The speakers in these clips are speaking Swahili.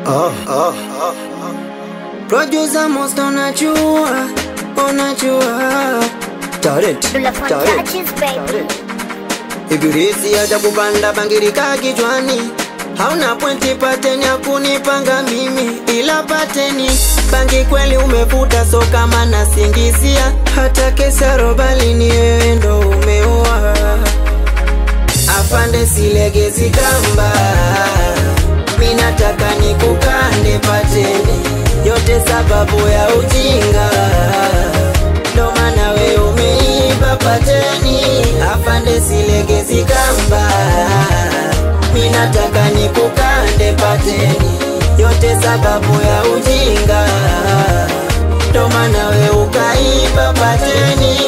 Producer most unajua talent. Ibilisi hata kupanda bangirika kichwani, hauna pointi pateni ya kunipanga mimi, ila pateni bangi kweli umefuta, so kama nasingizia hata kesa robali ni wewe ndo umeoa. Afande silegezi kamba, minataka nikukande pateni, yote sababu ya ujinga, ndo maana we umeiba pateni. Afande silegezi kamba, minataka nikukande pateni, yote sababu ya ujinga, ndo maana we ukaiba pateni.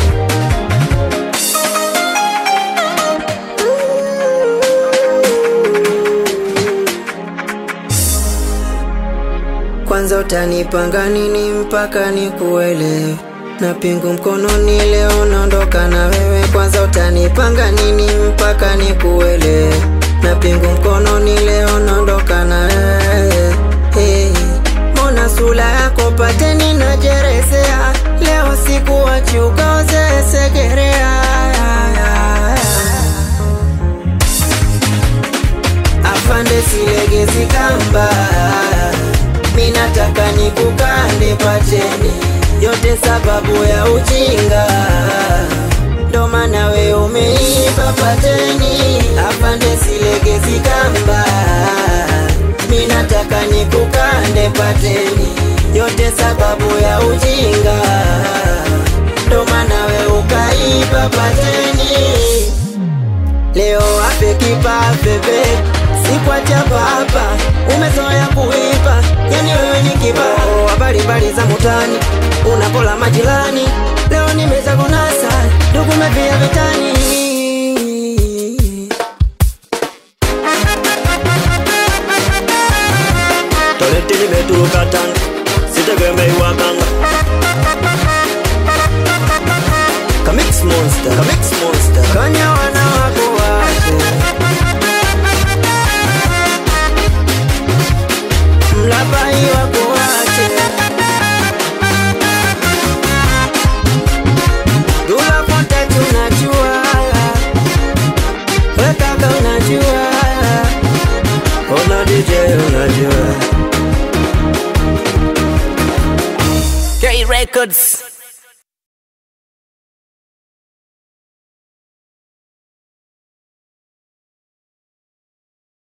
Kwanza utanipanga nini mpaka nikuelewe, na pingu mkononi leo naondoka na wewe. Kwanza utanipanga nini mpaka nikuelewe, na pingu mkononi leo naondoka na wewe. Hey, mbona sura yako pateni najeresea, leo sikuachi ukaoze segerea. Afande silegezi kamba, minataka nikukande pateni, yote sababu ya ujinga, ndo maana we umeiba pateni. Afande silegezi kamba, minataka nikukande pateni, yote sababu ya ujinga, ndo maana we ukaiba pateni. Leo ape kipa bebe, sikwacha hapa, umezoea kuipa, yani wewe ni kibao. Habari bali za mutani, unapola majirani, leo nimeza kunasa, ndugu mevia vitani. Toleti nimeturuka tangi, sitegemei wakanga. Kamix monster, kanya wana wako wache, mlabai wako wache, Dula Ponte tunajua, we kaka unajua, Ona DJ unajua. K Records.